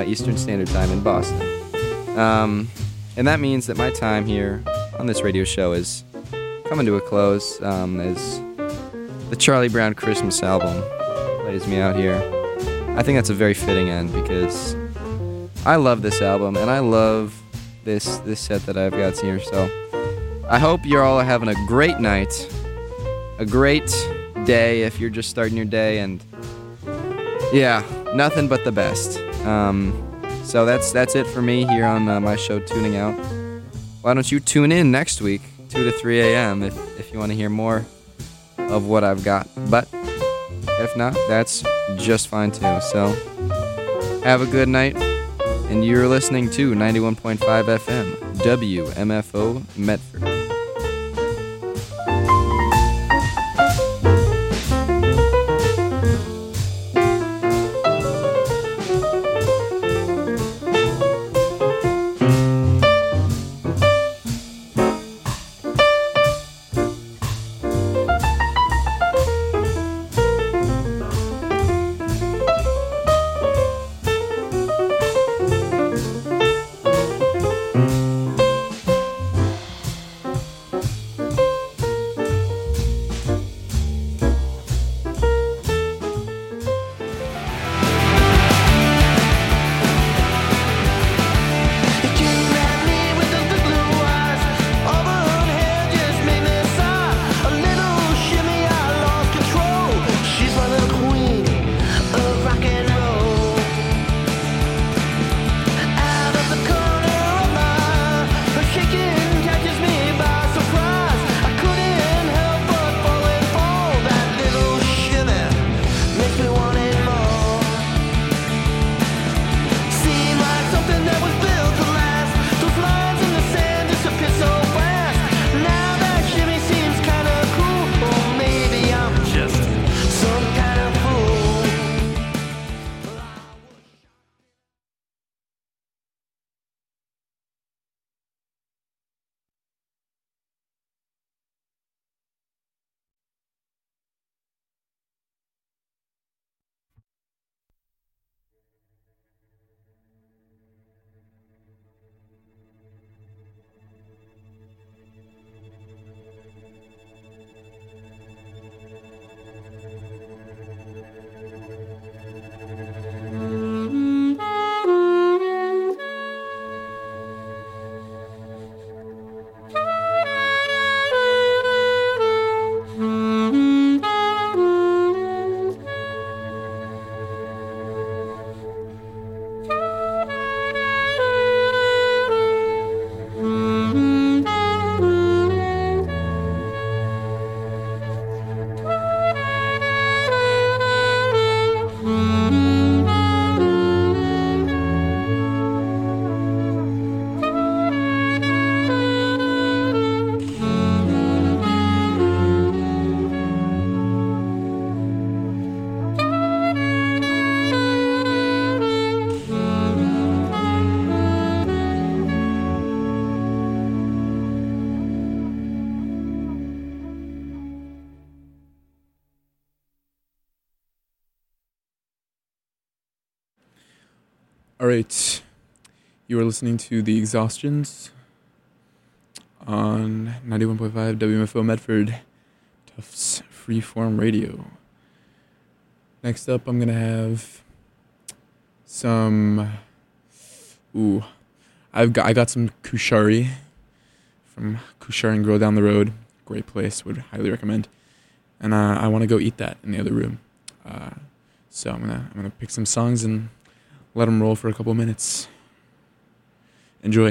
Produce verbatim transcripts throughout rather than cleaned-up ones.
Eastern Standard Time in Boston. Um, and that means that my time here on this radio show is coming to a close um, as the Charlie Brown Christmas album plays me out here. I think that's a very fitting end because I love this album and I love this this set that I've got here. So I hope you're all having a great night, a great day if you're just starting your day, and yeah, nothing but the best. Um, so that's that's it for me here on uh, my show, Tuning Out. Why don't you tune in next week, two to three a.m. if if you want to hear more of what I've got. But if not, that's just fine too. So have a good night. And you're listening to ninety-one point five F M, W M F O Medford. All right, you are listening to The Exhaustions on ninety-one point five W M F O Medford, Tufts Freeform Radio. Next up, I'm going to have some, ooh, I've got, I got some Kushari from Kushari and Grill down the road. Great place, would highly recommend. And uh, I want to go eat that in the other room. Uh, so I'm gonna I'm gonna pick some songs and let them roll for a couple minutes. Enjoy.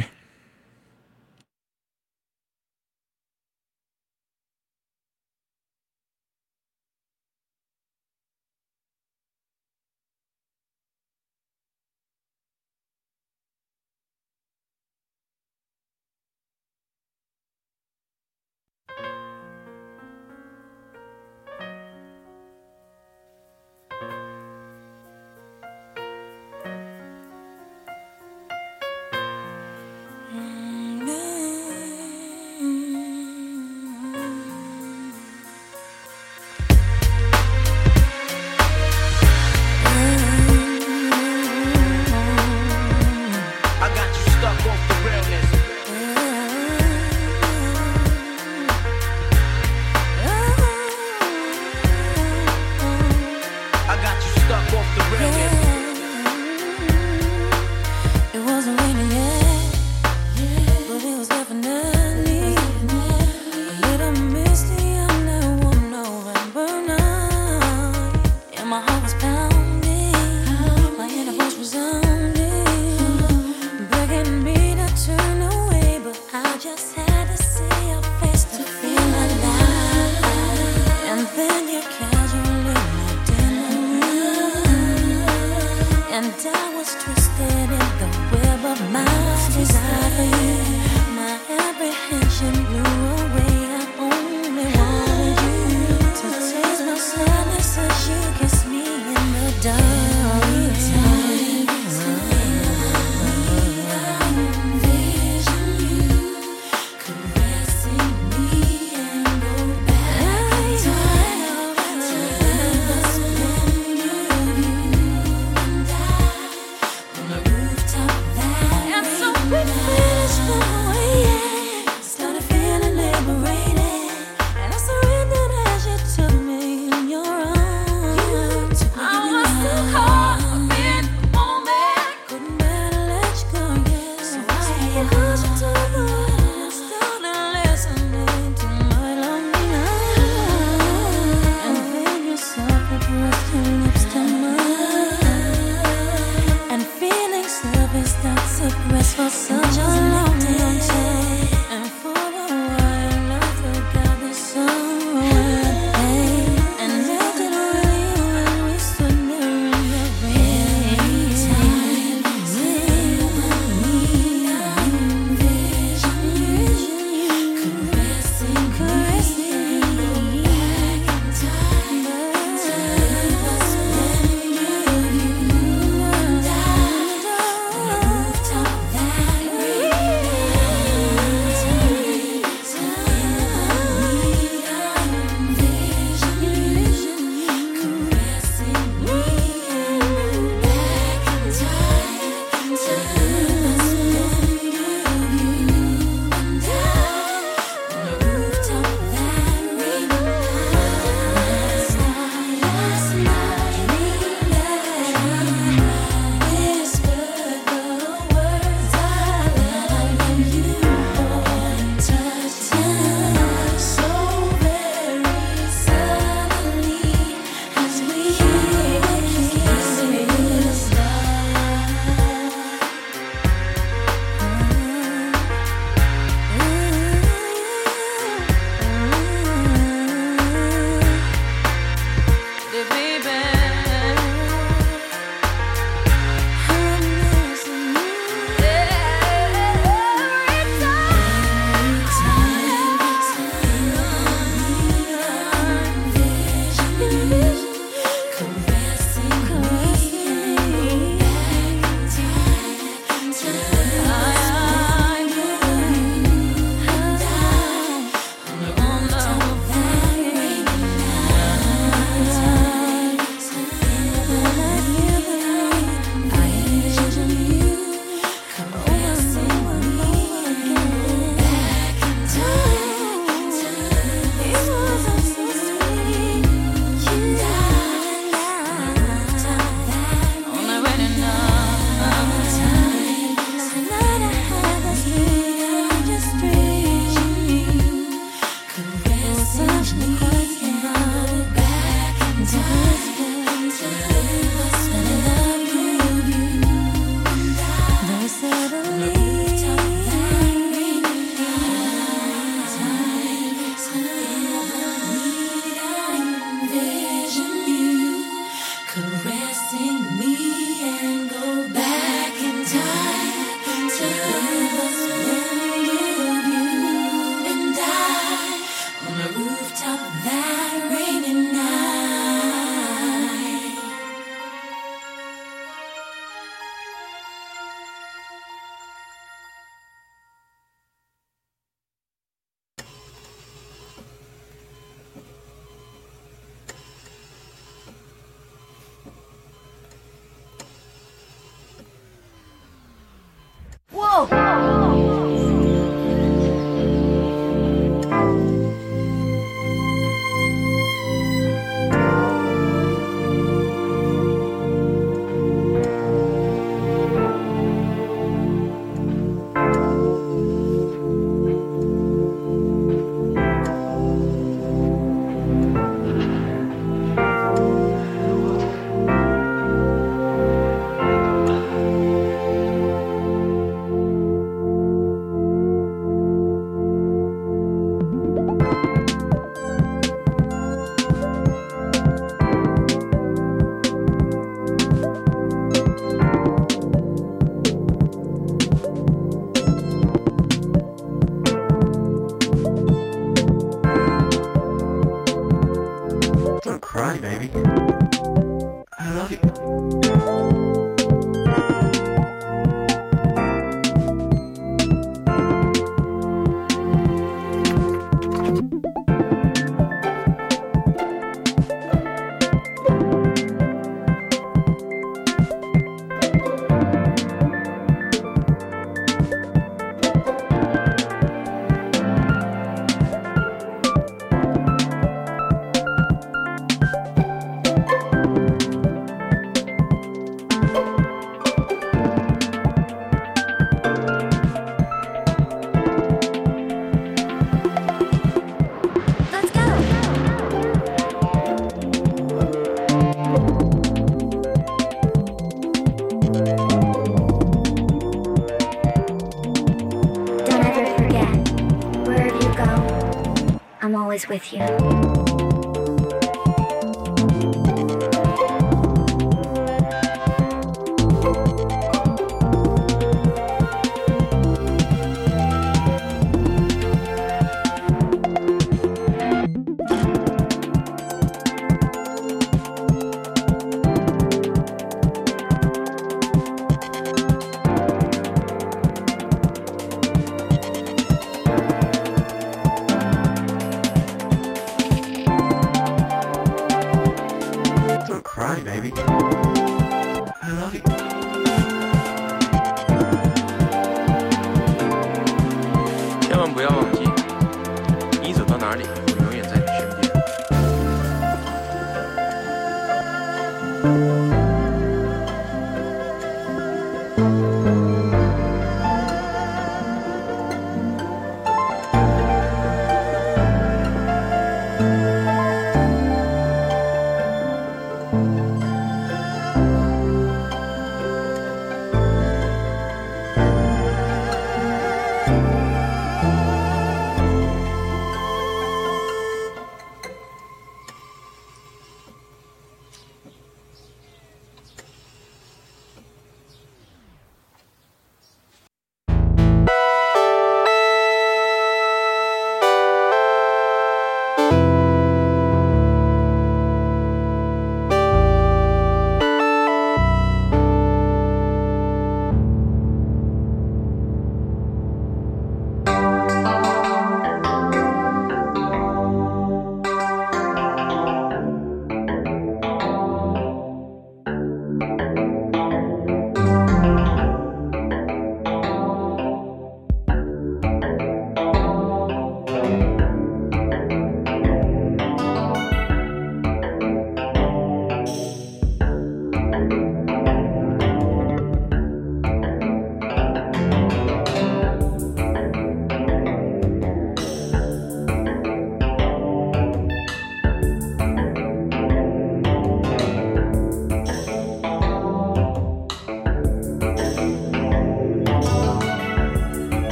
We finished the always with you.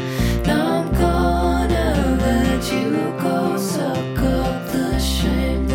Suck up the shame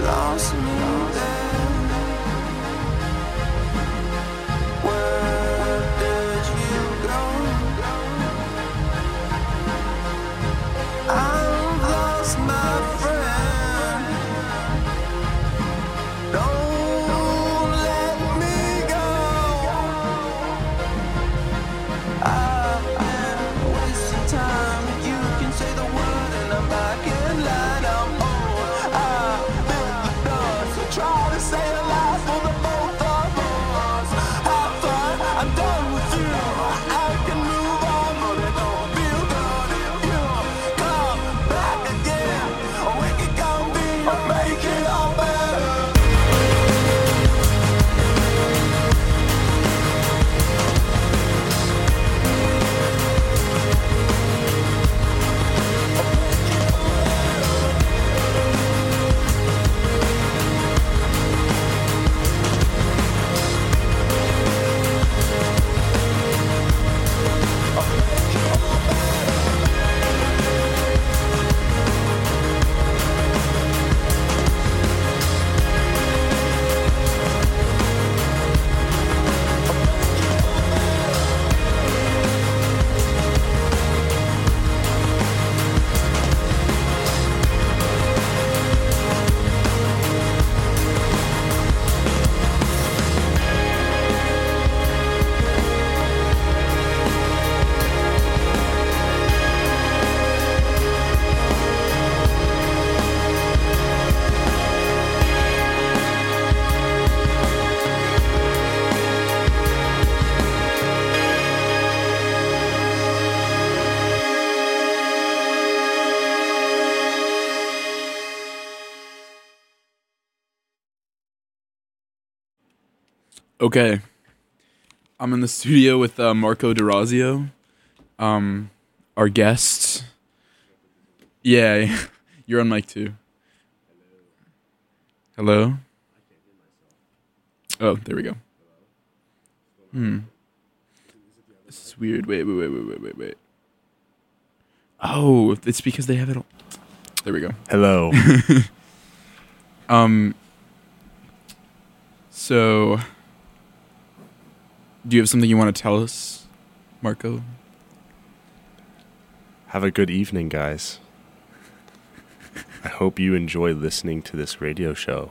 lost me there. Where did you go? I've lost my friend. Don't let me go. I've been wasting time. You can say the word and I'm back in line. I'm old. I've been the dust. So try to stay alive for the both of us. Have fun. I'm done with you. I can move on, but it don't feel good if you come back again. We can come be and make it all better. Okay. I'm in the studio with uh, Marco DeRazio, um, our guest. Yeah, you're on mic too. Hello? Oh, there we go. Hmm. This is weird. Wait, wait, wait, wait, wait, wait, wait. Oh, it's because they have it all. There we go. Hello. Um. So, do you have something you want to tell us, Marco? Have a good evening, guys. I hope you enjoy listening to this radio show.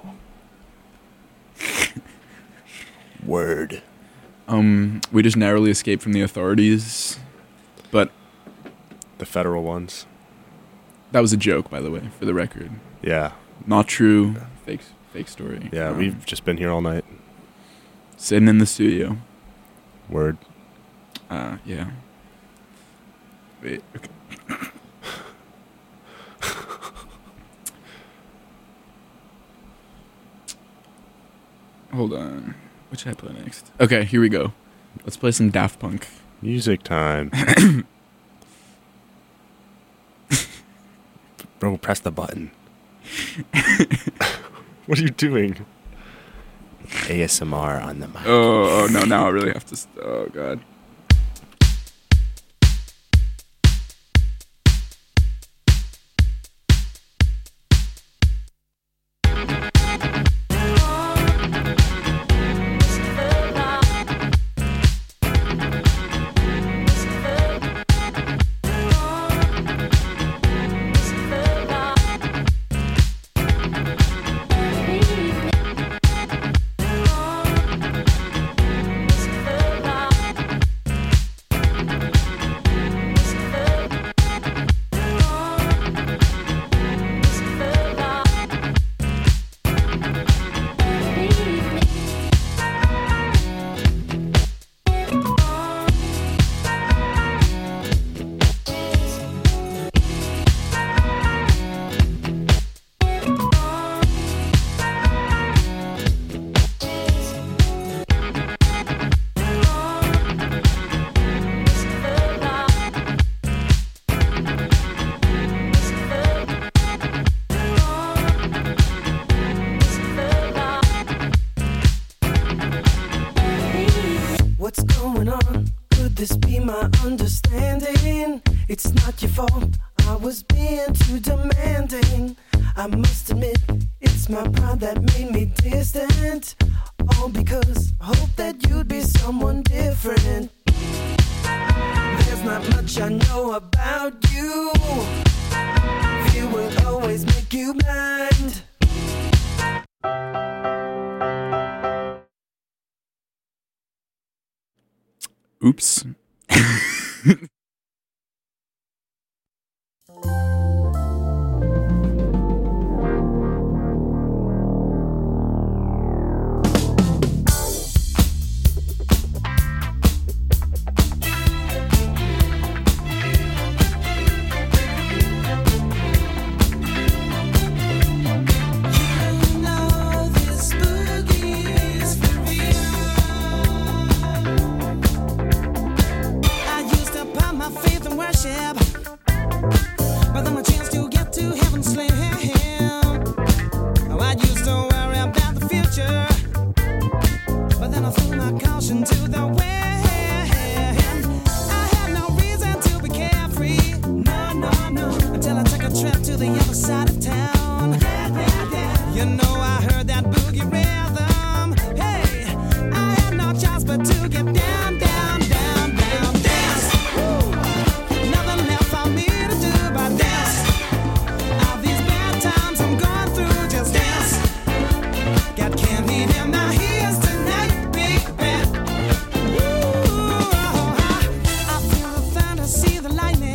Word. Um, we just narrowly escaped from the authorities, but The federal ones. that was a joke, by the way, for the record. Yeah. Not true. Fake, fake story. Yeah, Um, we've just been here all night. sitting in the studio. Word. Uh, yeah. Wait. Okay. Hold on. What should I play next? Okay, here we go. Let's play some Daft Punk. Music time. Bro, press the button. What are you doing? A S M R on the mic. Oh, oh no! Now I really have to. St- oh God. What's going on? Could this be my understanding? It's not your fault, I was being too demanding. I must admit, it's It's my pride that made me distant. All because I hope that you'd be someone different. There's not much I know about you. Fear will always make you blind. Oops. But then my chance to get to heaven slim. Oh, I used to worry about the future, but then I threw my caution to the wind. I had no reason to be carefree, no, no, no, until I took a trip to the other side of town. You know I heard that boogie rhythm. Hey, I had no choice but to get down, down, down, down, dance. Woo. Nothing left for me to do but dance. All these bad times I'm going through, just dance. Got candy in my ears tonight, big bad. Ooh, I feel the thunder, see the lightning.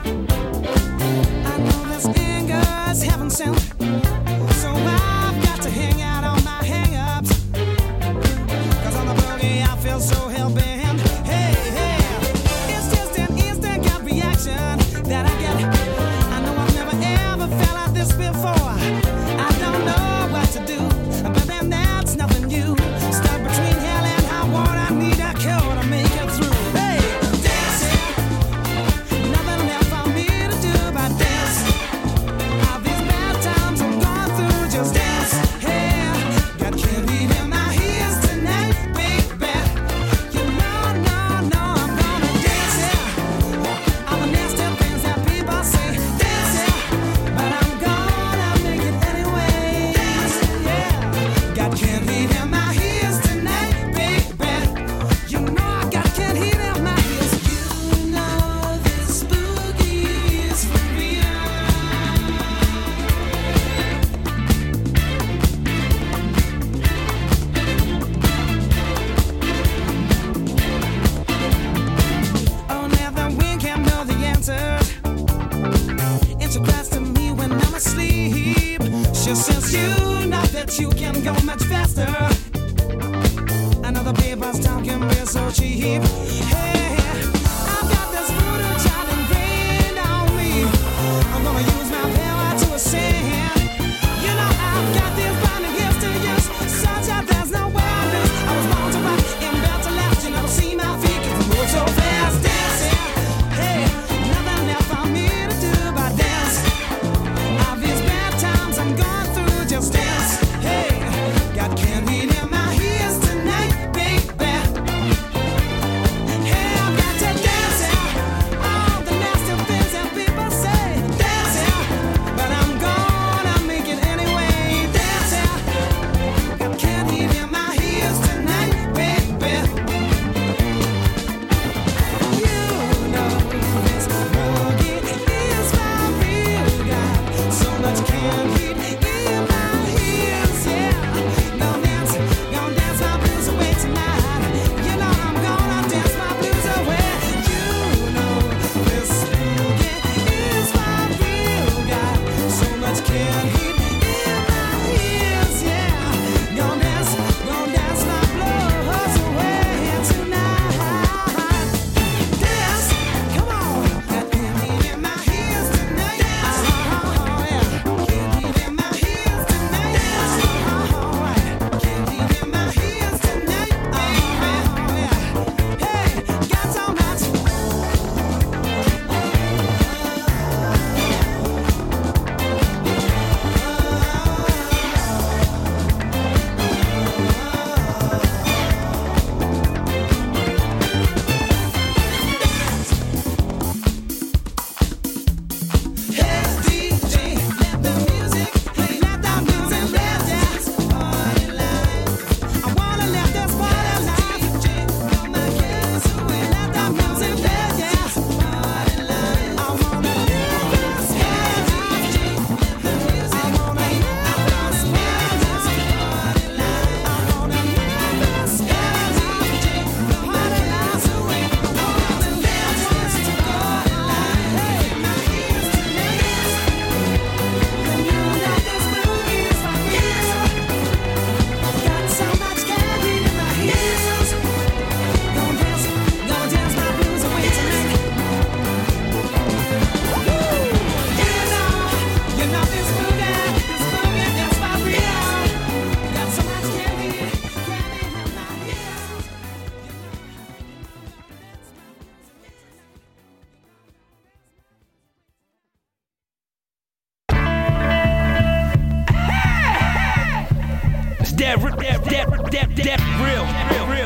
I know this anger is heaven sent, so I've got to hang out on my hang-ups. 'Cause on the boogie I feel so hell-bent. Hey, hey, it's just an instant gut reaction that I get. I know I've never ever felt like this before. I don't know what to do, but then that's nothing new. Stuck between hell and high water, I need a cure to make it through. Hey, dancing, nothing left for me to do but dance. All these bad times I'm going through, just dance. Hey, got candy in my ears tonight, baby. You know, no, no, I'm gonna dance, yeah. All the nasty things that people say, dance, yeah. But I'm gonna make it anyway, yeah. Got candy in my ears tonight, baby. You know I got candy in my ears. You know this boogie is for real. Oh, now the wind can't know the answer. It's a glass to me when I'm asleep. She says you know that you can go much faster. Another paper's talk can be so cheap. Hey, I've got this voodoo child ingrained on me. I'm gonna use my power to ascend. You know I've got these blinding gifts to use, such that there's no way I lose. I was born to rock and built to last. You never see my feet 'cause I move so fast, dancing. Hey, nothing left for me to do but dance. All these bad times I'm going through, just dance. Hey, got candy in my ears tonight, baby. Hey, I've got to dance, yeah. All the nasty things that people say, dance, yeah. But I'm gonna make it anyway, dance, yeah. Got candy in my ears tonight, baby. You know this boogie is my real God. So much candy in my ears, yeah. Gonna dance, gonna dance my blues away tonight. You know I'm gonna dance my blues away. You know this boogie is my real God. So much candy in my ears, yeah. Gonna dance, gonna dance my blues away tonight. Dance, come on. Got candy in my ears tonight. Oh, yeah. Candy in my ears tonight. Oh, right. Candy in my ears tonight. Oh, yeah. Hey, got so much. Oh, that, that, that, that, that, real, real, real.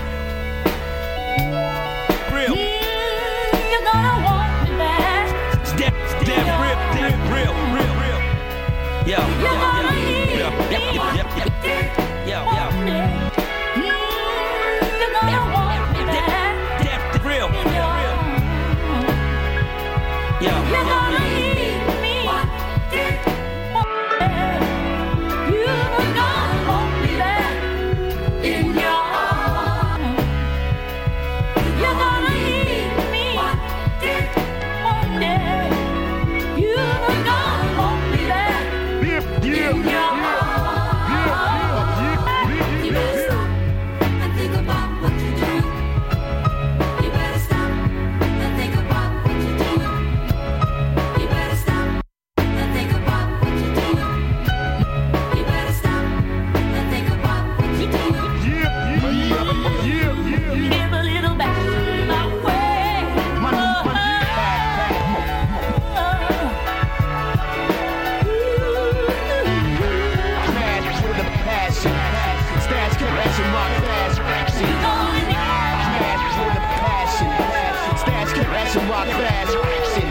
Real. You're gonna want me back. That, that, real, that, real, real, real. Yo, yo, yo, yo, yo, yo, yo, yo. You're gonna want me back. That, real, real, real. Yo, You're yo, gonna yo. need me. You're gonna want me back in your arms. You're gonna need me one day. You're gonna want me back in your arms. You better stop and think about what you're doing. You better stop and think about what you're doing. You better stop and think about what you're doing. You better stop and think about what you're doing. Give a little back my way. Smash with a passion. Stash caressing my fast action. Smash with a passion. Stash caressing my fast action.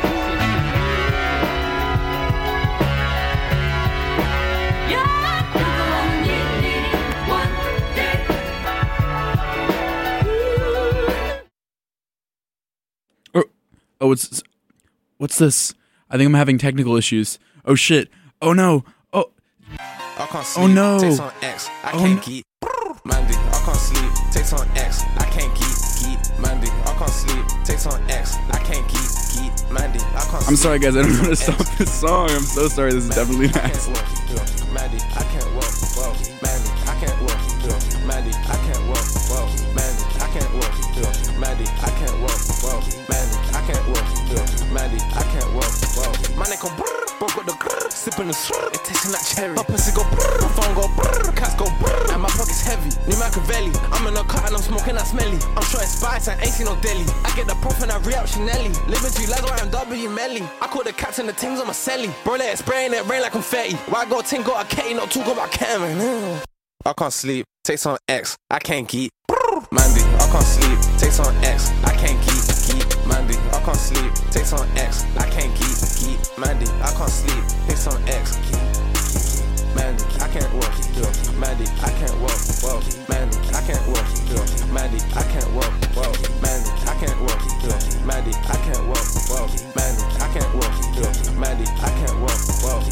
Oh, oh, what's what's this? I think I'm having technical issues. Oh shit. Oh no. Oh, I can't Oh, sleep. no. Takes on X. I Oh, can't no. keep. Mandy. I can't sleep. Takes on X. I can't keep. Keep. Mandy. I can't sleep. Takes on X. I can't keep. Keep. Mandy. I can't. I'm sleep. sorry guys. I don't know how to Takes on stop X. this song. I'm so sorry. This is definitely I can't Max. walk. Mandy. I can't walk. Walk. Mandy. I can't walk. Mandy. I can't walk. Walk. Mandy. I can't walk. Mandy. I can't walk. Walk. Mandy. I can't walk. Mandy. I can't walk. Walk. My neck go brrr. Both got the grrr. Sipping the srrr. It tasting like cherry. My pussy go brrr. My phone go brrr. Cats go brrr. And my pocket's heavy. New Machiavelli. I'm in a car and I'm smoking that smelly. I'm sure it's spice and ain't seen no deli. I get the prof and I re-up Chinelli. Living two lads where I'm W Melly. I call the cats and the things on my celly. Bro, let it spray and it rain like confetti. Why go ting got a K, not talking about Cameron. I can't sleep. Takes on X. I can't keep. Mandy. I can't sleep. Takes on X. I can't keep. Keep. Mandy. I can't sleep. Takes on X. I can't keep. Keep. Mandy. I can't sleep. Takes on X. Keep. Mandy. I can't walk. Mandy. I can't walk. Walk. Mandy. I can't walk. Mandy. I can't walk. Walk. Mandy. I can't walk. Mandy. I can't walk. Walk. Mandy. I can't walk. Mandy. I can't walk. Walk.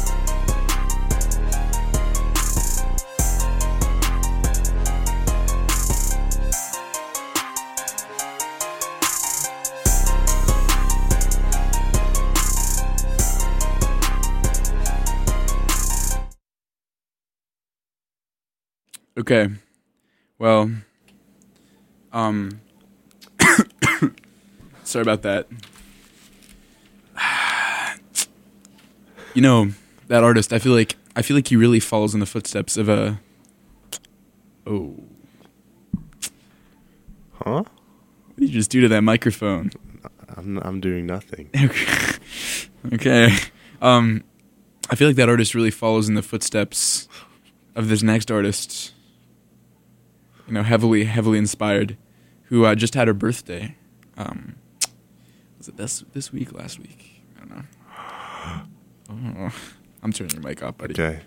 Okay. Well, um, sorry about that. You know, that artist, I feel like I feel like he really follows in the footsteps of a. Oh, Huh? what did you just do to that microphone? I'm I'm doing nothing. Okay. Um, I feel like that artist really follows in the footsteps of this next artist. You know, heavily, heavily inspired, who uh, just had her birthday. Um, was it this this week, last week? I don't know. Oh, I'm turning your mic off, buddy. Okay.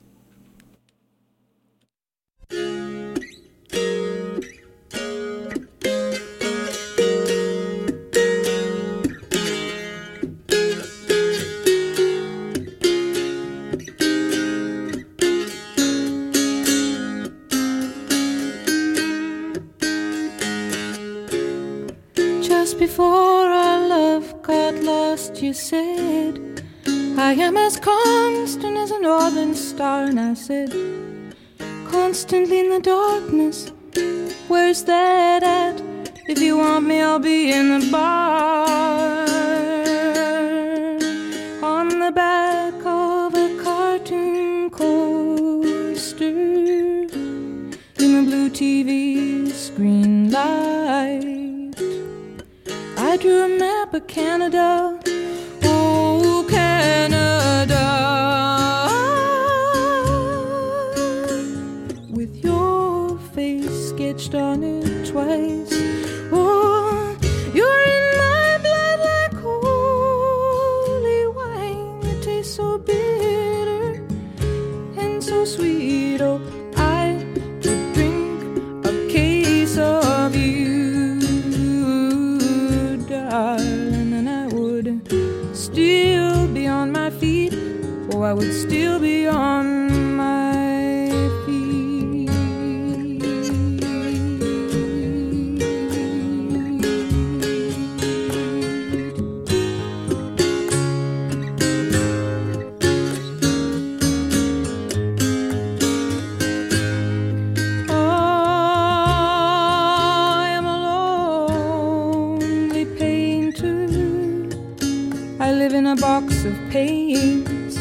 Just before our love got lost, you said, I am as constant as a northern star. And I said, constantly in the darkness, where's that at? If you want me, I'll be in the bar. On the back of a cartoon coaster, in the blue T V screen light, I drew a map of Canada. Oh, Canada. sweet. Oh, I could drink a case of you, darling, and I would still be on my feet. Oh, I would still be on my feet. Oh, I am a lonely painter. I live in a box of paints.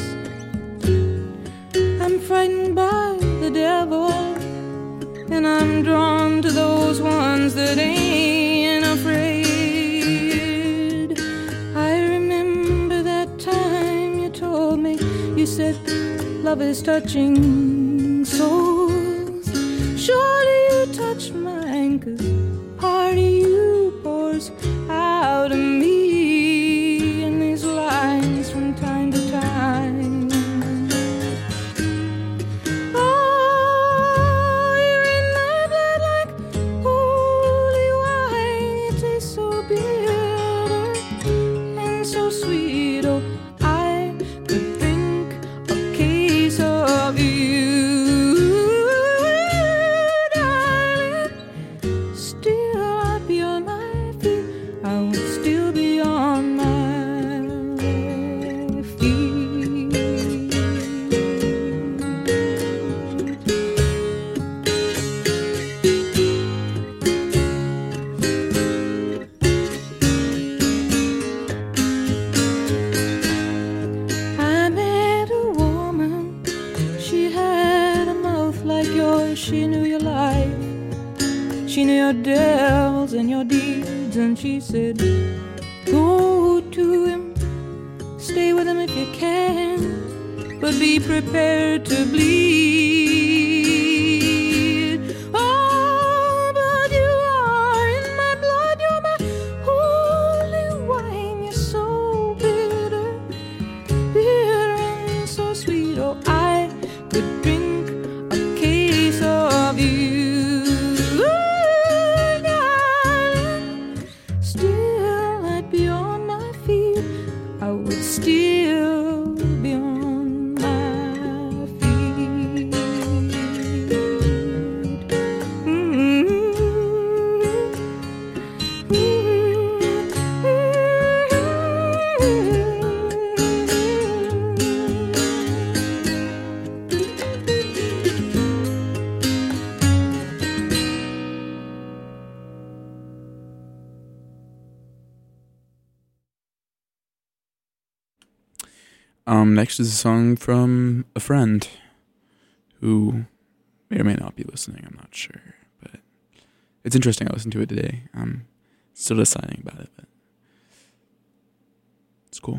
I'm frightened by the devil, and I'm drawn to those ones that ain't afraid. I remember that time you told me, you said love is touching souls. Surely you touch mine, 'cause part of you pours out of me in these lines from time to time. She knew your life, she knew your devils and your deeds, and she said, go to him, stay with him if you can, but be prepared to bleed. Oh, but you are in my blood, you're my holy wine, you're so bitter, bitter and so sweet. Oh, I could drink of you, darling. Still I'd be on my feet, I would still be on my feet. Mm-hmm. Um, next is a song from a friend who may or may not be listening. I'm not sure, but it's interesting. I listened to it today. I'm still deciding about it, but it's cool.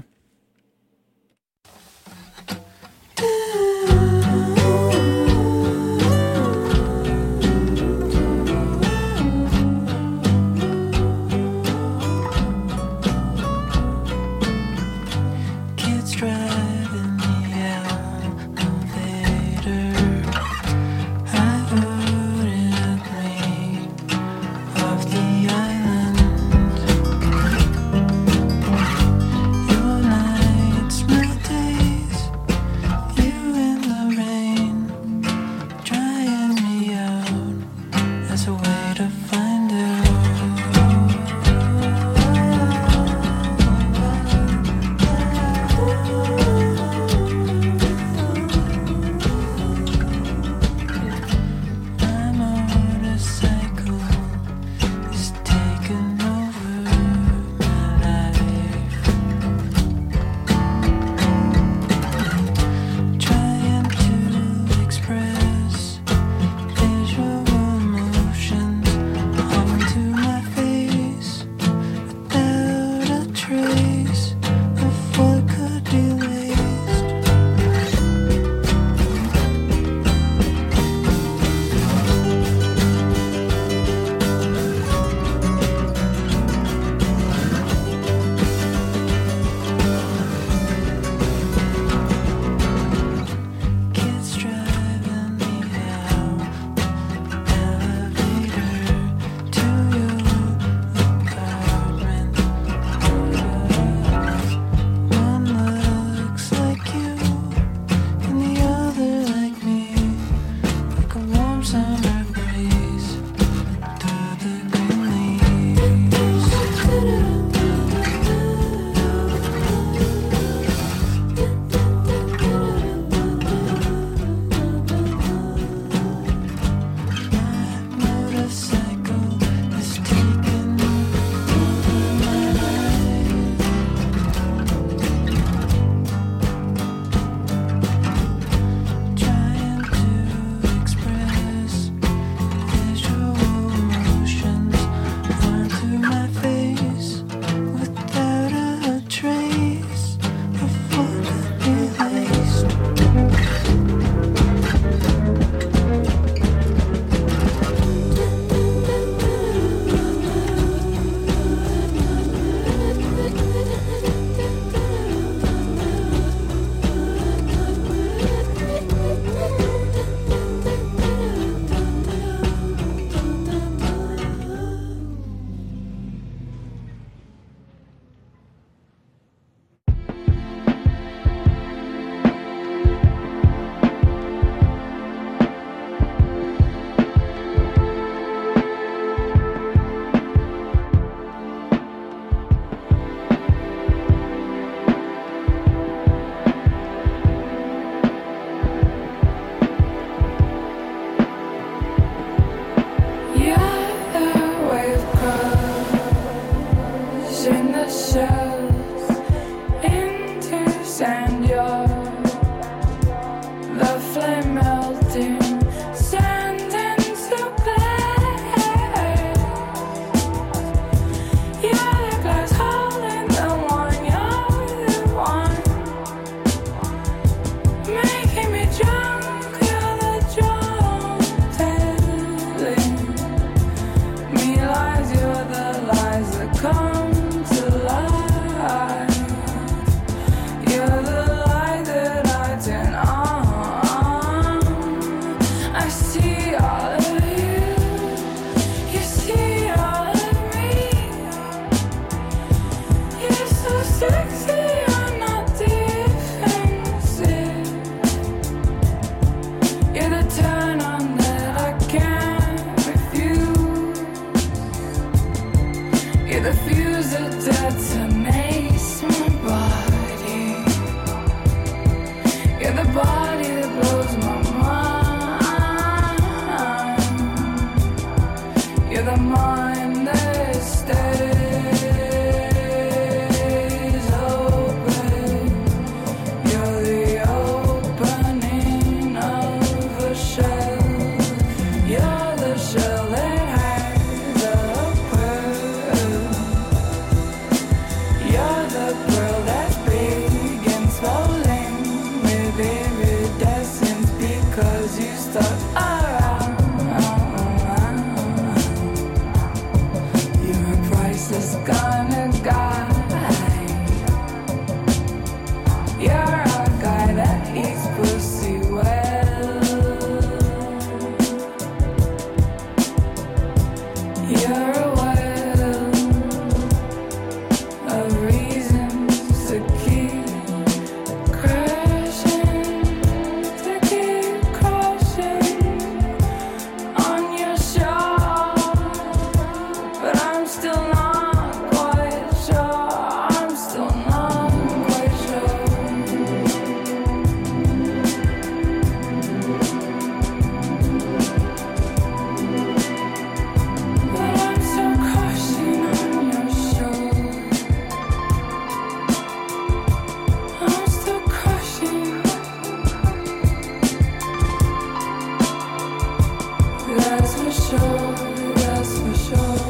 sure, that's for sure.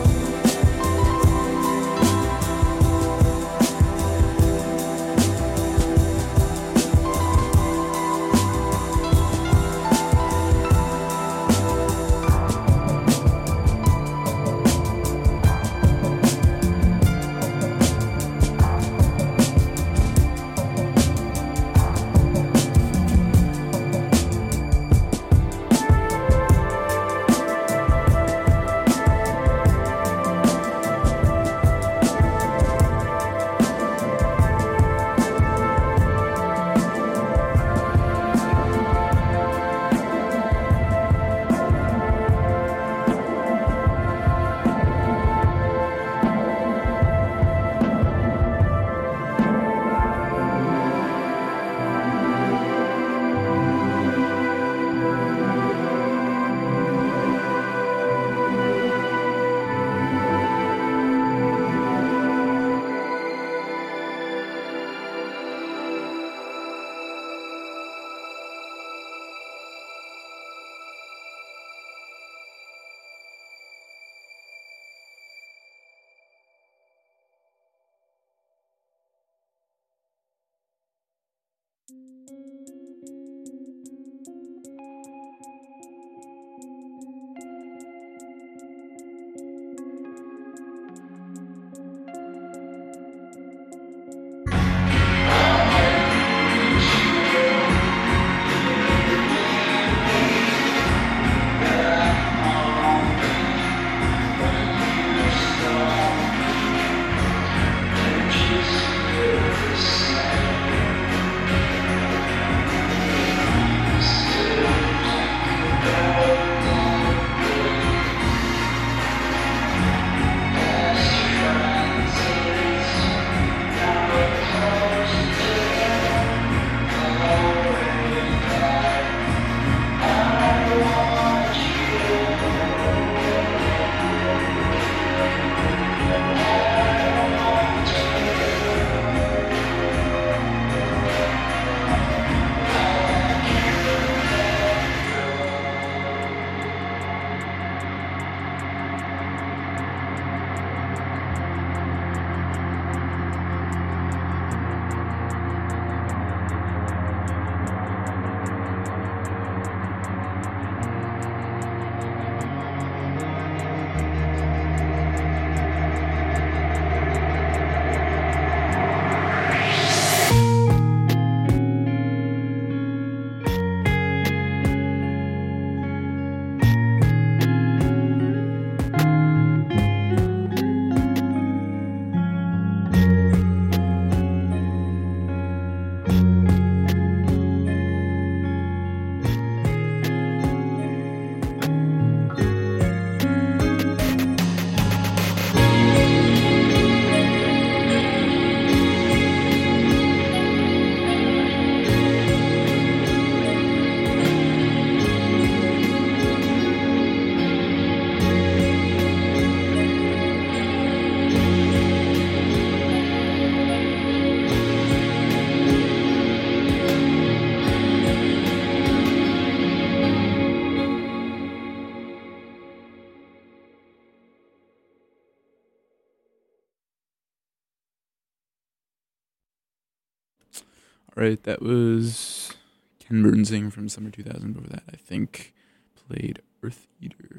Right, that was Ken Burnsing from Summer two thousand. Before that, I think, played Earth Eater.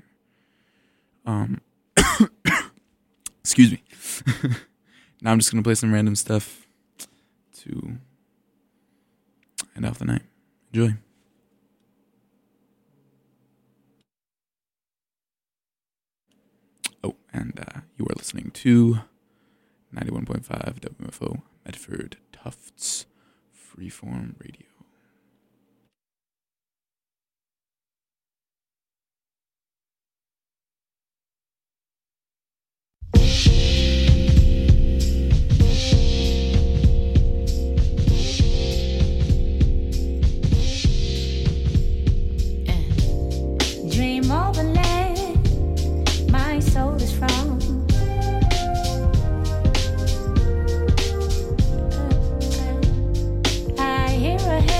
Um, excuse me. Now I'm just going to play some random stuff to end off the night. Enjoy. Oh, and uh, you are listening to ninety-one point five W M F O Medford Tufts Freeform Radio. Dream of a land my soul is from. I hear a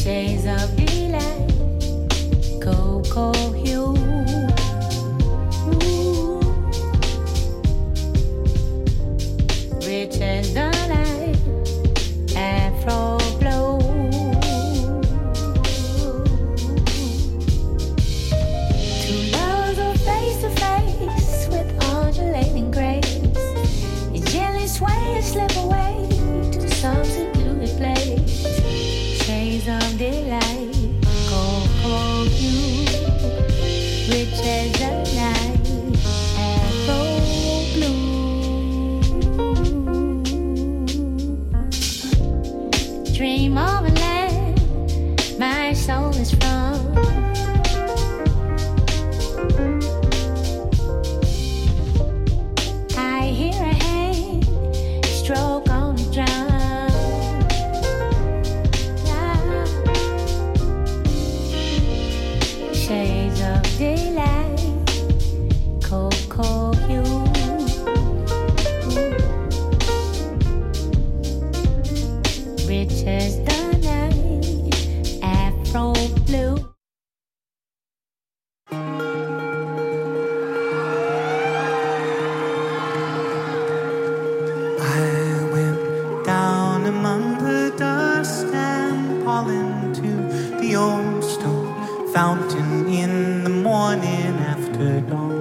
Shades of delight, cocoa hue. Ooh. Rich as the night, afro blow. Two lovers are face to face with undulating grace. A gently sway and slip away to some secluded place. Shades of delight, cocoa hue, rich as the night, afro blue. Dream of a land my soul is from. I hear a hand stroke on the drum. Shades of daylight, cocoa hue. Rich as the night, afro blue. I went down among the dust and pollen to the old stone fountain in the morning after dawn.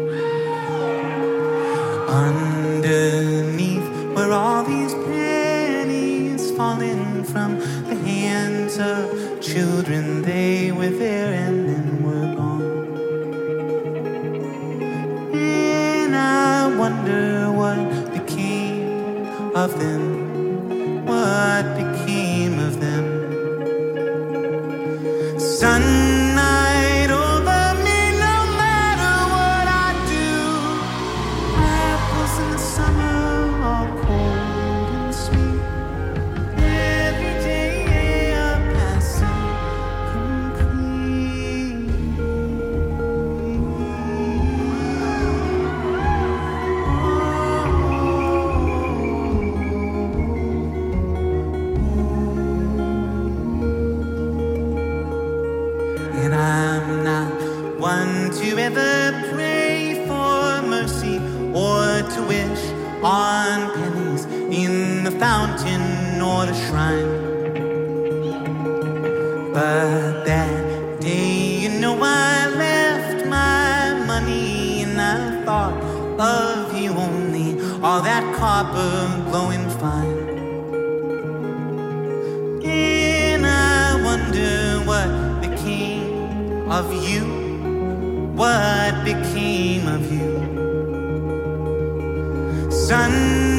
Underneath were all these pennies falling from the hands of children. They were there and then were gone. And I wonder what became of them. What became of them? Sunlight over me, no matter what I do. Apples in the summer, all cold and sweet. Every day a passing complete. And I'm not one to ever pray for mercy or to wish on pennies in the fountain or the shrine. But that day, you know, I left my money and I thought of you only, all that copper glowing fine. And I wonder what became of you, what became of you. Sun